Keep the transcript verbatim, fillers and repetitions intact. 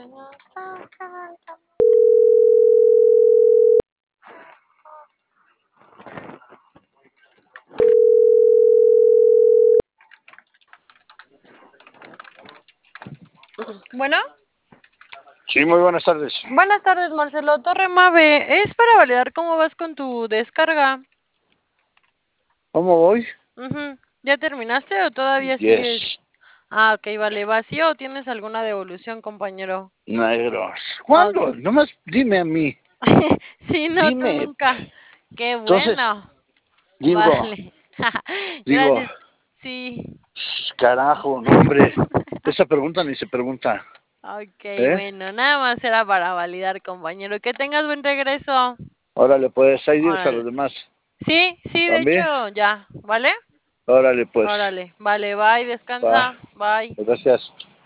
Bueno. Sí, muy buenas tardes. Buenas tardes, Marcelo Torre Mave. Es para validar cómo vas con tu descarga. ¿Cómo voy? Uh-huh. ¿Ya terminaste o todavía Yes. sigues? Ah, ok, vale. ¿Vacío o tienes alguna devolución, compañero? Negros. ¿Cuándo? Okay. Nomás dime a mí. Sí, no, dime. tú nunca. Qué Entonces, bueno. digo, Vale. digo, Gracias. Sí. carajo, no, hombre. Esa pregunta ni se pregunta. Ok, ¿Eh? bueno, nada más era para validar, compañero. Que tengas buen regreso. Órale, pues, ahí diles a Órale. los demás. Sí, sí, de ¿También? hecho, ya, ¿vale? Órale, pues. Órale, vale, bye, descansa, Va. bye. Gracias.